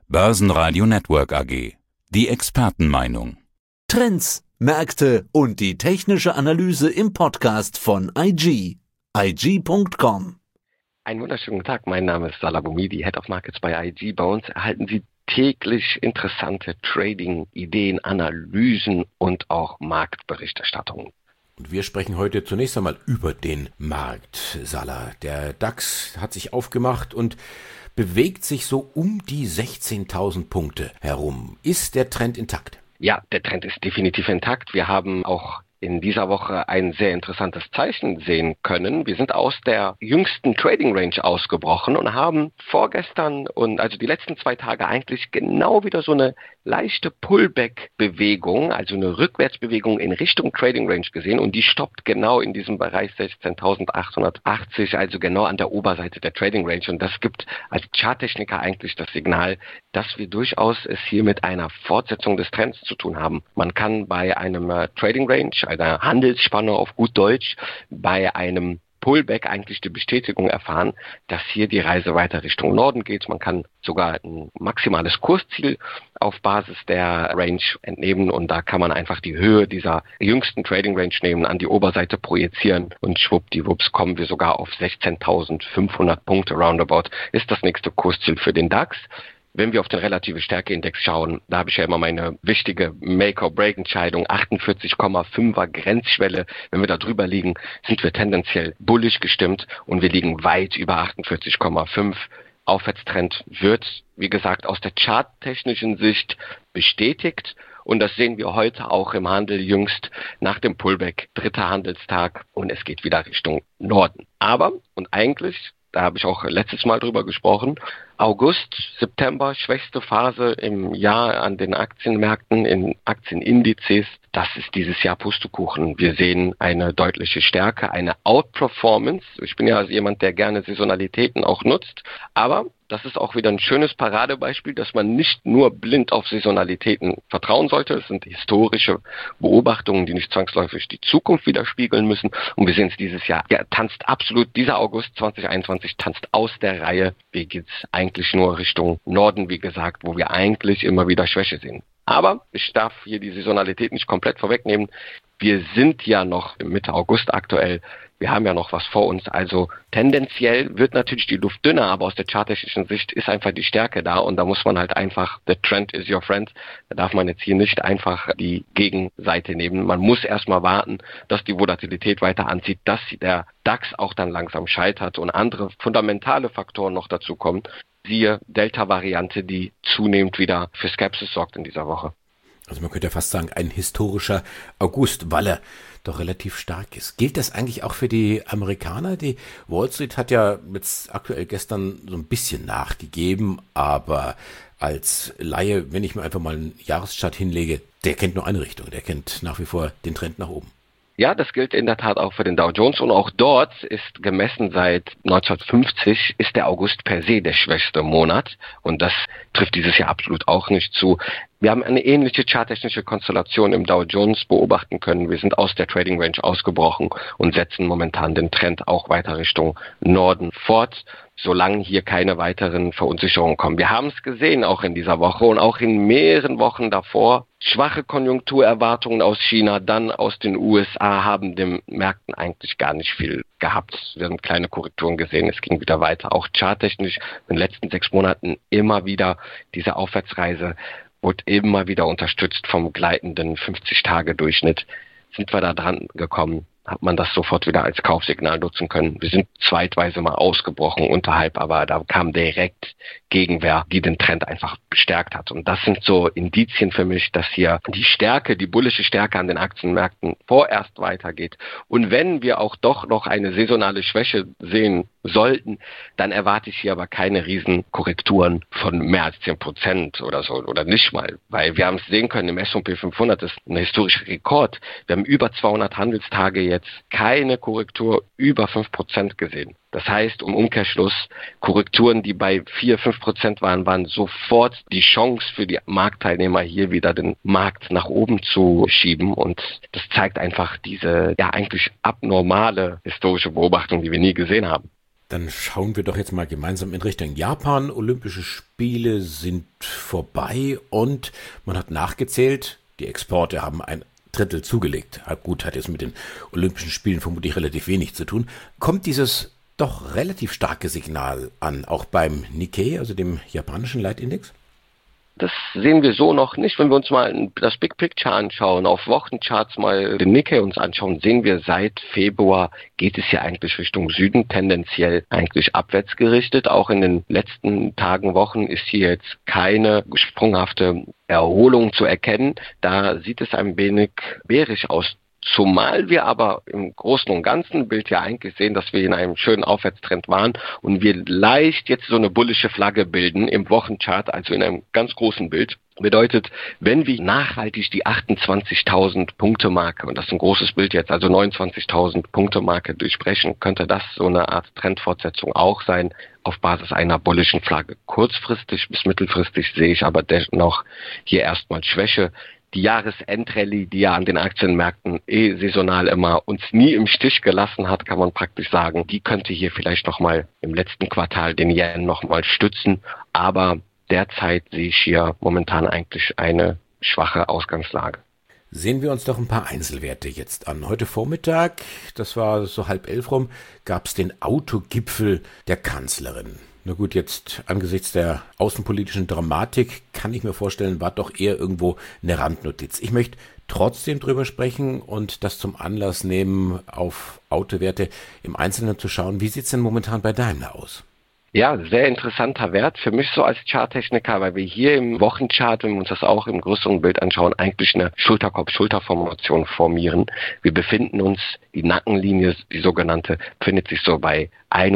Börsenradio Network AG. Die Expertenmeinung. Trends, Märkte und die technische Analyse im Podcast von IG. IG.com. Einen wunderschönen Tag, mein Name ist Salah Boumidi, Head of Markets bei IG. Bei uns erhalten Sie täglich interessante Trading-Ideen, Analysen und auch Marktberichterstattungen. Und wir sprechen heute zunächst einmal über den Markt, Salah. Der DAX hat sich aufgemacht und bewegt sich so um die 16.000 Punkte herum. Ist der Trend intakt? Ja, der Trend ist definitiv intakt. Wir haben auch in dieser Woche ein sehr interessantes Zeichen sehen können. Wir sind aus der jüngsten Trading Range ausgebrochen und haben vorgestern und also die letzten 2 Tage eigentlich genau wieder so eine leichte Pullback-Bewegung, also eine Rückwärtsbewegung in Richtung Trading Range gesehen, und die stoppt genau in diesem Bereich 16.880, also genau an der Oberseite der Trading Range, und das gibt als Charttechniker eigentlich das Signal, dass wir durchaus es hier mit einer Fortsetzung des Trends zu tun haben. Man kann bei einem Trading Range, einer Handelsspanne auf gut Deutsch, bei einem Pullback eigentlich die Bestätigung erfahren, dass hier die Reise weiter Richtung Norden geht. Man kann sogar ein maximales Kursziel auf Basis der Range entnehmen, und da kann man einfach die Höhe dieser jüngsten Trading Range nehmen, an die Oberseite projizieren, und schwuppdiwupps kommen wir sogar auf 16.500 Punkte roundabout. Ist das nächste Kursziel für den DAX. Wenn wir auf den relative Stärke-Index schauen, da habe ich ja immer meine wichtige Make-or-Break-Entscheidung, 48,5er Grenzschwelle. Wenn wir da drüber liegen, sind wir tendenziell bullish gestimmt, und wir liegen weit über 48,5. Aufwärtstrend wird, wie gesagt, aus der charttechnischen Sicht bestätigt, und das sehen wir heute auch im Handel jüngst nach dem Pullback, 3. Handelstag, und es geht wieder Richtung Norden. Aber, und eigentlich, da habe ich auch letztes Mal drüber gesprochen, August, September, schwächste Phase im Jahr an den Aktienmärkten, in Aktienindizes. Das ist dieses Jahr Pustekuchen. Wir sehen eine deutliche Stärke, eine Outperformance. Ich bin ja also jemand, der gerne Saisonalitäten auch nutzt. Aber das ist auch wieder ein schönes Paradebeispiel, dass man nicht nur blind auf Saisonalitäten vertrauen sollte. Es sind historische Beobachtungen, die nicht zwangsläufig die Zukunft widerspiegeln müssen. Und wir sehen es dieses Jahr. Ja, tanzt absolut, dieser August 2021 tanzt aus der Reihe. Wie geht's eigentlich nur Richtung Norden, wie gesagt, wo wir eigentlich immer wieder Schwäche sehen. Aber ich darf hier die Saisonalität nicht komplett vorwegnehmen. Wir sind ja noch Mitte August aktuell. Wir haben ja noch was vor uns. Also tendenziell wird natürlich die Luft dünner, aber aus der charttechnischen Sicht ist einfach die Stärke da, und da muss man halt einfach, the trend is your friend. Da darf man jetzt hier nicht einfach die Gegenseite nehmen. Man muss erstmal warten, dass die Volatilität weiter anzieht, dass der DAX auch dann langsam scheitert und andere fundamentale Faktoren noch dazu kommen. Siehe Delta-Variante, die zunehmend wieder für Skepsis sorgt in dieser Woche. Also man könnte ja fast sagen, ein historischer August, weil er doch relativ stark ist. Gilt das eigentlich auch für die Amerikaner? Die Wall Street hat ja jetzt aktuell gestern so ein bisschen nachgegeben, aber als Laie, wenn ich mir einfach mal einen Jahreschart hinlege, der kennt nur eine Richtung, der kennt nach wie vor den Trend nach oben. Ja, das gilt in der Tat auch für den Dow Jones, und auch dort ist gemessen seit 1950 ist der August per se der schwächste Monat, und das trifft dieses Jahr absolut auch nicht zu. Wir haben eine ähnliche charttechnische Konstellation im Dow Jones beobachten können. Wir sind aus der Trading Range ausgebrochen und setzen momentan den Trend auch weiter Richtung Norden fort, solange hier keine weiteren Verunsicherungen kommen. Wir haben es gesehen auch in dieser Woche und auch in mehreren Wochen davor. Schwache Konjunkturerwartungen aus China, dann aus den USA haben den Märkten eigentlich gar nicht viel gehabt. Wir haben kleine Korrekturen gesehen, es ging wieder weiter. Auch charttechnisch in den letzten 6 Monaten immer wieder diese Aufwärtsreise wurde immer wieder unterstützt vom gleitenden 50-Tage-Durchschnitt. Sind wir da dran gekommen, hat man das sofort wieder als Kaufsignal nutzen können. Wir sind zeitweise mal ausgebrochen unterhalb, aber da kam direkt Gegenwehr, die den Trend einfach bestärkt hat. Und das sind so Indizien für mich, dass hier die Stärke, die bullische Stärke an den Aktienmärkten vorerst weitergeht. Und wenn wir auch doch noch eine saisonale Schwäche sehen sollten, dann erwarte ich hier aber keine Riesenkorrekturen von mehr als 10% oder so, oder nicht mal. Weil wir haben es sehen können, im S&P 500 ist ein historischer Rekord. Wir haben über 200 Handelstage jetzt keine Korrektur über 5% gesehen. Das heißt, im Umkehrschluss, Korrekturen, die bei 4-5% waren sofort die Chance für die Marktteilnehmer, hier wieder den Markt nach oben zu schieben. Und das zeigt einfach diese ja eigentlich abnormale historische Beobachtung, die wir nie gesehen haben. Dann schauen wir doch jetzt mal gemeinsam in Richtung Japan. Olympische Spiele sind vorbei und man hat nachgezählt, die Exporte haben ein Drittel zugelegt. Gut, hat jetzt mit den Olympischen Spielen vermutlich relativ wenig zu tun. Kommt dieses doch relativ starke Signal an, auch beim Nikkei, also dem japanischen Leitindex? Das sehen wir so noch nicht. Wenn wir uns mal das Big Picture anschauen, auf Wochencharts mal den Nikkei uns anschauen, sehen wir, seit Februar geht es ja eigentlich Richtung Süden, tendenziell eigentlich abwärts gerichtet. Auch in den letzten Tagen, Wochen ist hier jetzt keine sprunghafte Erholung zu erkennen. Da sieht es ein wenig bärisch aus. Zumal wir aber im Großen und Ganzen Bild ja eigentlich sehen, dass wir in einem schönen Aufwärtstrend waren und wir leicht jetzt so eine bullische Flagge bilden im Wochenchart, also in einem ganz großen Bild. Bedeutet, wenn wir nachhaltig die 28.000 Punkte Marke, und das ist ein großes Bild jetzt, also 29.000 Punkte Marke durchbrechen, könnte das so eine Art Trendfortsetzung auch sein, auf Basis einer bullischen Flagge. Kurzfristig bis mittelfristig sehe ich aber dennoch hier erstmal Schwäche. Die Jahresendrallye, die ja an den Aktienmärkten saisonal immer uns nie im Stich gelassen hat, kann man praktisch sagen, die könnte hier vielleicht nochmal im letzten Quartal den Yen nochmal stützen. Aber derzeit sehe ich hier momentan eigentlich eine schwache Ausgangslage. Sehen wir uns doch ein paar Einzelwerte jetzt an. Heute Vormittag, das war so 10:30 rum, gab es den Autogipfel der Kanzlerin. Na gut, jetzt angesichts der außenpolitischen Dramatik kann ich mir vorstellen, war doch eher irgendwo eine Randnotiz. Ich möchte trotzdem drüber sprechen und das zum Anlass nehmen, auf Autowerte im Einzelnen zu schauen. Wie sieht's denn momentan bei Daimler aus? Ja, sehr interessanter Wert für mich so als Charttechniker, weil wir hier im Wochenchart, wenn wir uns das auch im größeren Bild anschauen, eigentlich eine Schulterkopf-Schulterformation formieren. Wir befinden uns, die Nackenlinie, die sogenannte, befindet sich so bei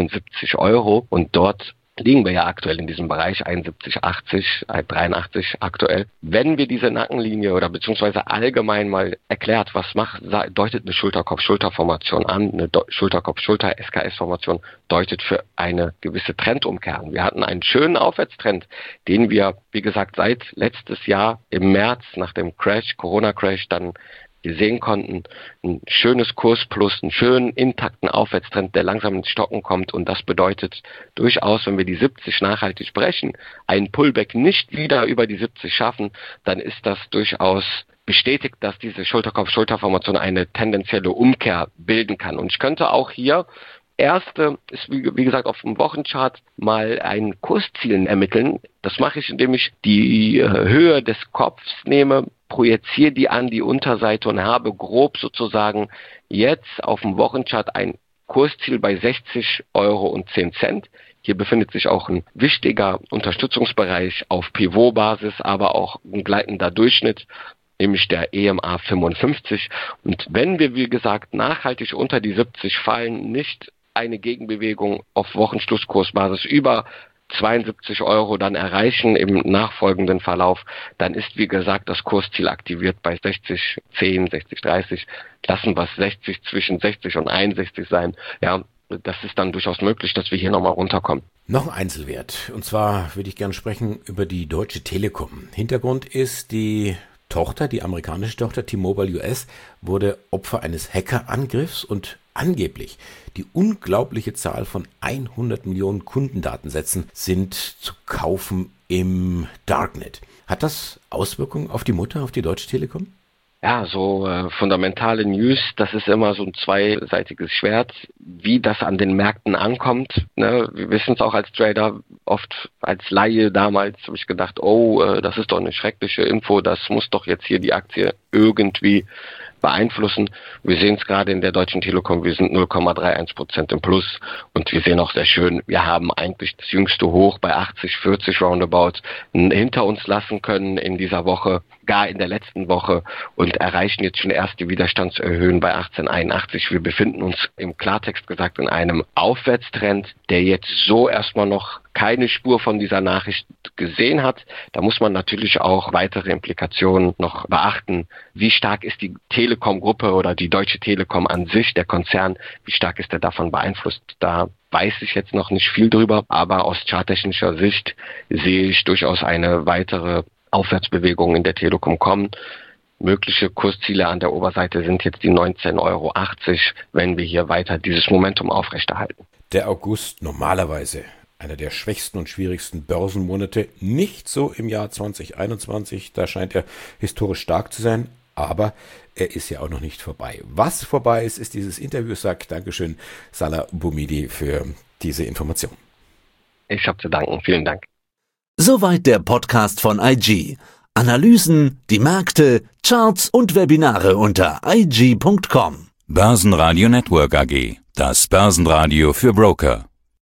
71 € und dort liegen wir ja aktuell in diesem Bereich 71,80, 83 aktuell. Wenn wir diese Nackenlinie oder beziehungsweise allgemein mal erklärt, was deutet eine Schulterkopf-Schulter-Formation an, eine Schulterkopf-Schulter-SKS-Formation deutet für eine gewisse Trendumkehr an. Wir hatten einen schönen Aufwärtstrend, den wir, wie gesagt, seit letztes Jahr im März nach dem Corona-Crash dann sehen konnten, ein schönes Kursplus, einen schönen intakten Aufwärtstrend, der langsam ins Stocken kommt, und das bedeutet durchaus, wenn wir die 70 nachhaltig brechen, einen Pullback nicht wieder über die 70 schaffen, dann ist das durchaus bestätigt, dass diese Schulterkopf-Schulter-Formation eine tendenzielle Umkehr bilden kann. Und ich könnte auch hier erste ist, wie gesagt, auf dem Wochenchart mal ein Kursziel ermitteln. Das mache ich, indem ich die Höhe des Kopfs nehme, projiziere die an die Unterseite und habe grob sozusagen jetzt auf dem Wochenchart ein Kursziel bei 60,10 €. Hier befindet sich auch ein wichtiger Unterstützungsbereich auf Pivot-Basis, aber auch ein gleitender Durchschnitt, nämlich der EMA 55. Und wenn wir, wie gesagt, nachhaltig unter die 70 fallen, nicht eine Gegenbewegung auf Wochenschlusskursbasis über 72 € dann erreichen im nachfolgenden Verlauf, dann ist, wie gesagt, das Kursziel aktiviert bei 60,10, 60,30. Lassen wir es zwischen 60 und 61 sein. Ja, das ist dann durchaus möglich, dass wir hier nochmal runterkommen. Noch ein Einzelwert. Und zwar würde ich gerne sprechen über die Deutsche Telekom. Hintergrund ist, die amerikanische Tochter T-Mobile US, wurde Opfer eines Hackerangriffs und angeblich die unglaubliche Zahl von 100 Millionen Kundendatensätzen sind zu kaufen im Darknet. Hat das Auswirkungen auf die Mutter, auf die Deutsche Telekom? Ja, so fundamentale News, das ist immer so ein zweiseitiges Schwert, wie das an den Märkten ankommt. Ne? Wir wissen es auch als Trader, oft als Laie damals habe ich gedacht, das ist doch eine schreckliche Info, das muss doch jetzt hier die Aktie irgendwie beeinflussen. Wir sehen es gerade in der Deutschen Telekom, wir sind 0,31% im Plus und wir sehen auch sehr schön, wir haben eigentlich das jüngste Hoch bei 80,40 roundabout hinter uns lassen können in dieser Woche, gar in der letzten Woche, und erreichen jetzt schon erste Widerstandserhöhungen bei 18,81. Wir befinden uns im Klartext gesagt in einem Aufwärtstrend, der jetzt so erstmal noch keine Spur von dieser Nachricht gesehen hat. Da muss man natürlich auch weitere Implikationen noch beachten. Wie stark ist die Telekom-Gruppe oder die Deutsche Telekom an sich, der Konzern, wie stark ist er davon beeinflusst? Da weiß ich jetzt noch nicht viel drüber, aber aus charttechnischer Sicht sehe ich durchaus eine weitere Aufwärtsbewegung in der Telekom kommen. Mögliche Kursziele an der Oberseite sind jetzt die 19,80 €, wenn wir hier weiter dieses Momentum aufrechterhalten. der August normalerweise einer der schwächsten und schwierigsten Börsenmonate, nicht so im Jahr 2021, da scheint er historisch stark zu sein, aber er ist ja auch noch nicht vorbei. Was vorbei ist, ist dieses Interview, sagt Dankeschön Salah Boumidi für diese Information. Ich habe zu danken, vielen Dank. Soweit der Podcast von IG. Analysen, die Märkte, Charts und Webinare unter IG.com. Börsenradio Network AG. Das Börsenradio für Broker.